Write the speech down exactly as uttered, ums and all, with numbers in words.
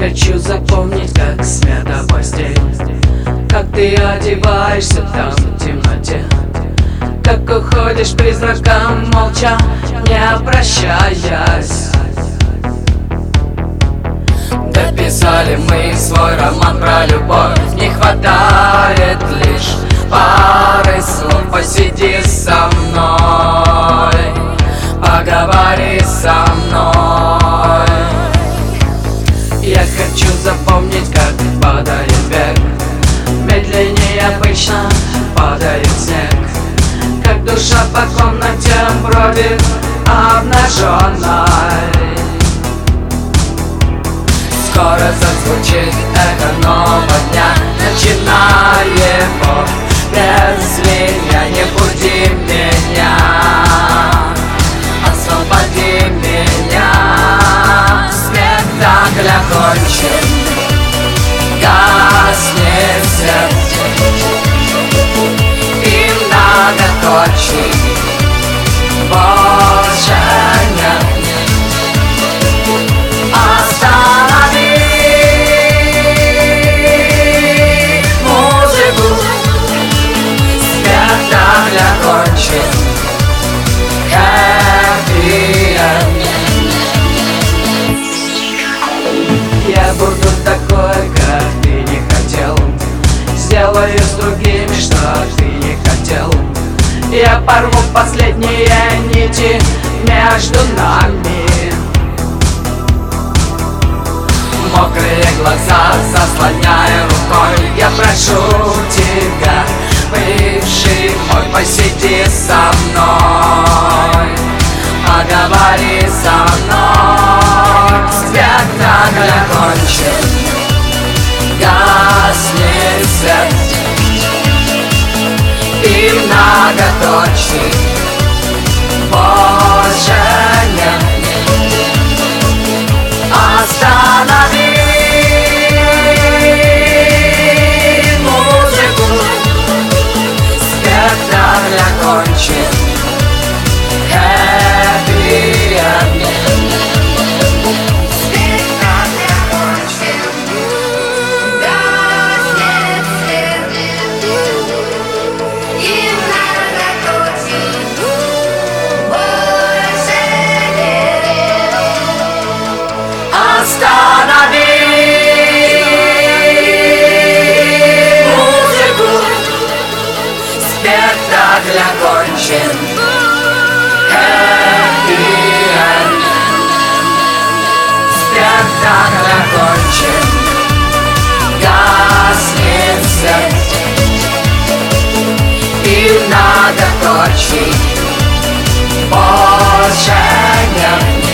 хочу запомнить, как смята постель, как ты одеваешься там в темноте, как уходишь призраком молча, не прощаясь. Дописали мы свой роман про любовь, не хватает лишь пары слов. Посиди со мной, поговори со мной. Я хочу запомнить, как падает век, медленнее обычно падает снег, как душа по комнате бродит обнаженной. Скоро зазвучит эхо нового дня, начиная его без меня. Не буди меня, освободи меня. Спектакль окончен, гаснет свет, и многоточий больше нет. Я буду такой, как ты не хотел, сделаю с другими, что ты не хотел. Я порву последние нити между нами. Мокрые глаза заслоняя рукой, я прошу тебя, бывший мой, посиди со мной, поговори со мной. Спектакль окончен, гаснет свет, и многоточий больше нет. Останови музыку, спектакль окончен, happy end. Останови музыку, спектакль окончен, happy end. Спектакль окончен, гаснет свет, и многоточий больше нет.